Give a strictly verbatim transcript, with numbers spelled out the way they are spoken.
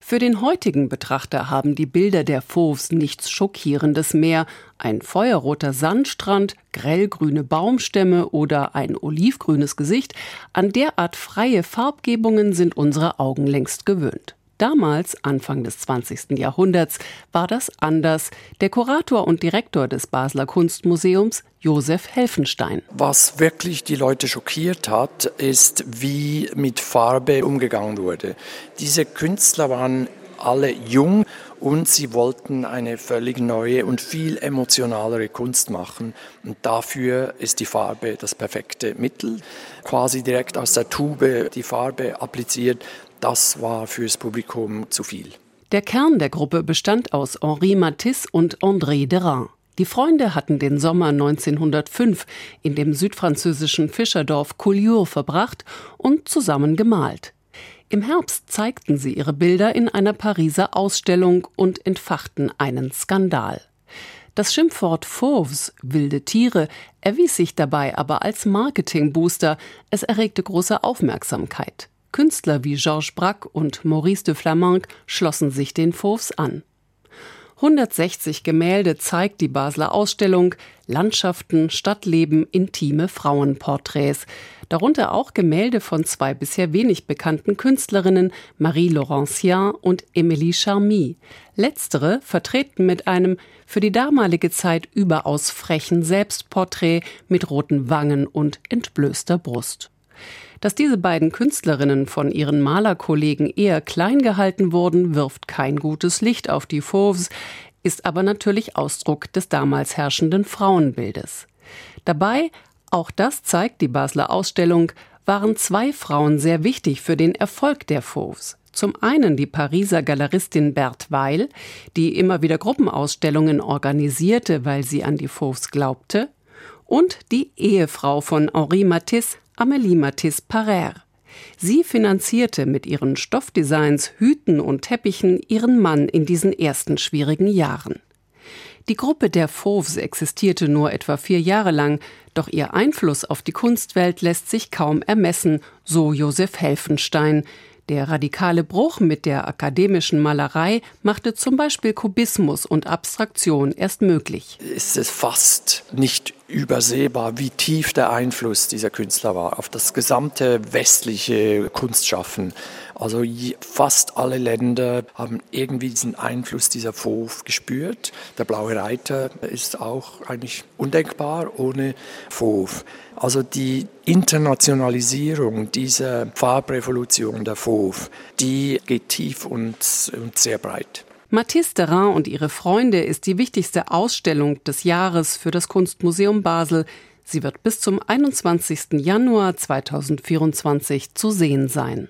Für den heutigen Betrachter haben die Bilder der Fauves nichts Schockierendes mehr. Ein feuerroter Sandstrand, grellgrüne Baumstämme oder ein olivgrünes Gesicht. An derart freie Farbgebungen sind unsere Augen längst gewöhnt. Damals, Anfang des zwanzigsten Jahrhunderts, war das anders. Der Kurator und Direktor des Basler Kunstmuseums, Josef Helfenstein. Was wirklich die Leute schockiert hat, ist, wie mit Farbe umgegangen wurde. Diese Künstler waren alle jung und sie wollten eine völlig neue und viel emotionalere Kunst machen. Und dafür ist die Farbe das perfekte Mittel. Quasi direkt aus der Tube die Farbe appliziert. Das war fürs Publikum zu viel. Der Kern der Gruppe bestand aus Henri Matisse und André Derain. Die Freunde hatten den Sommer neunzehnhundertfünf in dem südfranzösischen Fischerdorf Collioure verbracht und zusammen gemalt. Im Herbst zeigten sie ihre Bilder in einer Pariser Ausstellung und entfachten einen Skandal. Das Schimpfwort Fauves, wilde Tiere, erwies sich dabei aber als Marketingbooster. Es erregte große Aufmerksamkeit. Künstler wie Georges Braque und Maurice de Flamenc schlossen sich den Fauves an. hundertsechzig Gemälde zeigt die Basler Ausstellung, Landschaften, Stadtleben, intime Frauenporträts. Darunter auch Gemälde von zwei bisher wenig bekannten Künstlerinnen, Marie Laurencien und Émilie Charmy. Letztere vertreten mit einem für die damalige Zeit überaus frechen Selbstporträt mit roten Wangen und entblößter Brust. Dass diese beiden Künstlerinnen von ihren Malerkollegen eher klein gehalten wurden, wirft kein gutes Licht auf die Fauves, ist aber natürlich Ausdruck des damals herrschenden Frauenbildes. Dabei, auch das zeigt die Basler Ausstellung, waren zwei Frauen sehr wichtig für den Erfolg der Fauves. Zum einen die Pariser Galeristin Berthe Weil, die immer wieder Gruppenausstellungen organisierte, weil sie an die Fauves glaubte, und die Ehefrau von Henri Matisse, Amélie Matisse-Parère. Sie finanzierte mit ihren Stoffdesigns, Hüten und Teppichen ihren Mann in diesen ersten schwierigen Jahren. Die Gruppe der Fauves existierte nur etwa vier Jahre lang, doch ihr Einfluss auf die Kunstwelt lässt sich kaum ermessen, so Josef Helfenstein. Der radikale Bruch mit der akademischen Malerei machte zum Beispiel Kubismus und Abstraktion erst möglich. Es ist fast nicht übersehbar, wie tief der Einfluss dieser Künstler war auf das gesamte westliche Kunstschaffen. Also fast alle Länder haben irgendwie diesen Einfluss dieser Fauve gespürt. Der Blaue Reiter ist auch eigentlich undenkbar ohne Fauve. Also die Internationalisierung dieser Farbrevolution der Fauve, die geht tief und, und sehr breit. Mathilde Derain und ihre Freunde ist die wichtigste Ausstellung des Jahres für das Kunstmuseum Basel. Sie wird bis zum einundzwanzigsten Januar zweitausendvierundzwanzig zu sehen sein.